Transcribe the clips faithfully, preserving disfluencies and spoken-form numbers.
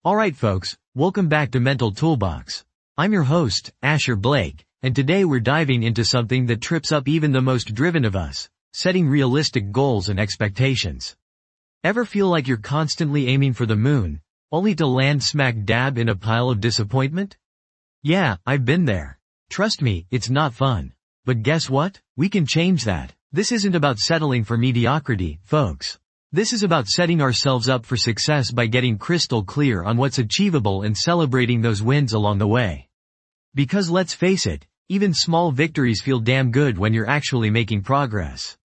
Alright folks, welcome back to Mental Toolbox. I'm your host, Asher Blake, and today we're diving into something that trips up even the most driven of us, setting realistic goals and expectations. Ever feel like you're constantly aiming for the moon, only to land smack dab in a pile of disappointment? Yeah, I've been there. Trust me, it's not fun. But guess what? We can change that. This isn't about settling for mediocrity, folks. This is about setting ourselves up for success by getting crystal clear on what's achievable and celebrating those wins along the way. Because let's face it, even small victories feel damn good when you're actually making progress.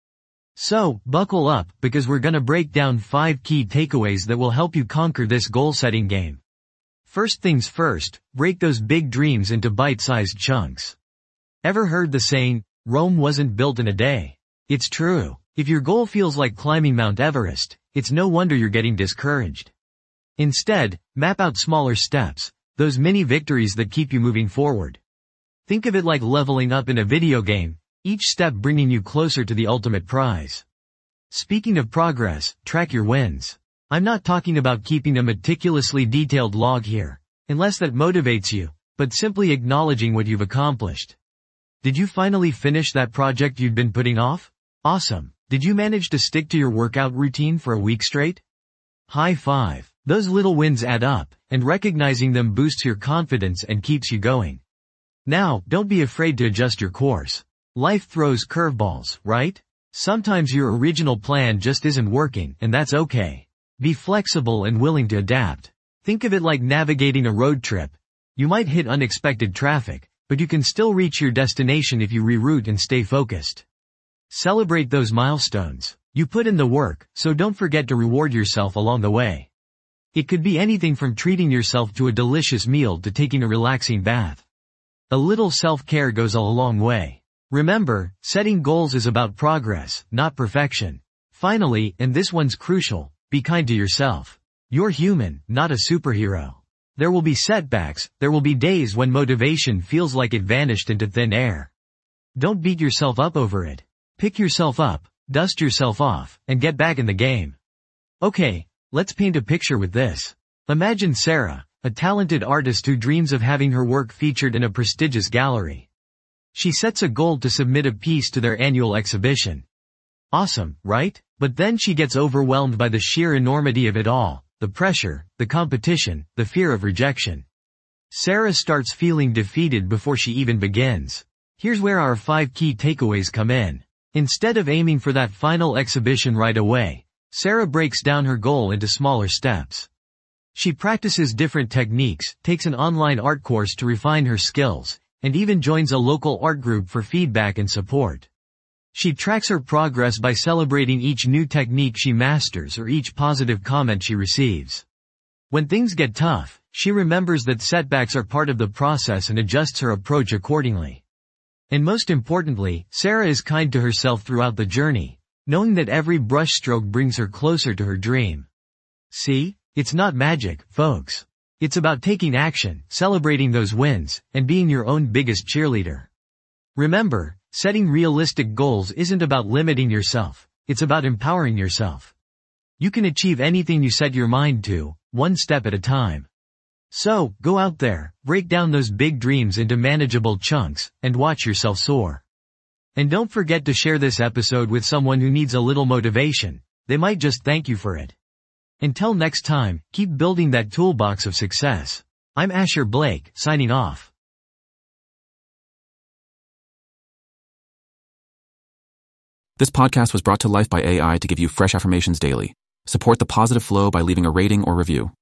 So, buckle up, because we're gonna break down five key takeaways that will help you conquer this goal-setting game. First things first, break those big dreams into bite-sized chunks. Ever heard the saying, Rome wasn't built in a day? It's true. If your goal feels like climbing Mount Everest, it's no wonder you're getting discouraged. Instead, map out smaller steps, those mini victories that keep you moving forward. Think of it like leveling up in a video game, each step bringing you closer to the ultimate prize. Speaking of progress, track your wins. I'm not talking about keeping a meticulously detailed log here, unless that motivates you, but simply acknowledging what you've accomplished. Did you finally finish that project you'd been putting off? Awesome. Did you manage to stick to your workout routine for a week straight? High five. Those little wins add up, and recognizing them boosts your confidence and keeps you going. Now, don't be afraid to adjust your course. Life throws curveballs, right? Sometimes your original plan just isn't working, and that's okay. Be flexible and willing to adapt. Think of it like navigating a road trip. You might hit unexpected traffic, but you can still reach your destination if you reroute and stay focused. Celebrate those milestones. You put in the work, so don't forget to reward yourself along the way. It could be anything from treating yourself to a delicious meal to taking a relaxing bath. A little self-care goes a long way. Remember, setting goals is about progress, not perfection. Finally, and this one's crucial, be kind to yourself. You're human, not a superhero. There will be setbacks, there will be days when motivation feels like it vanished into thin air. Don't beat yourself up over it. Pick yourself up, dust yourself off, and get back in the game. Okay, let's paint a picture with this. Imagine Sarah, a talented artist who dreams of having her work featured in a prestigious gallery. She sets a goal to submit a piece to their annual exhibition. Awesome, right? But then she gets overwhelmed by the sheer enormity of it all, the pressure, the competition, the fear of rejection. Sarah starts feeling defeated before she even begins. Here's where our five key takeaways come in. Instead of aiming for that final exhibition right away, Sarah breaks down her goal into smaller steps. She practices different techniques, takes an online art course to refine her skills, and even joins a local art group for feedback and support. She tracks her progress by celebrating each new technique she masters or each positive comment she receives. When things get tough, she remembers that setbacks are part of the process and adjusts her approach accordingly. And most importantly, Sarah is kind to herself throughout the journey, knowing that every brushstroke brings her closer to her dream. See? It's not magic, folks. It's about taking action, celebrating those wins, and being your own biggest cheerleader. Remember, setting realistic goals isn't about limiting yourself, it's about empowering yourself. You can achieve anything you set your mind to, one step at a time. So, go out there, break down those big dreams into manageable chunks, and watch yourself soar. And don't forget to share this episode with someone who needs a little motivation. They might just thank you for it. Until next time, keep building that toolbox of success. I'm Asher Blake, signing off. This podcast was brought to life by A I to give you fresh affirmations daily. Support the positive flow by leaving a rating or review.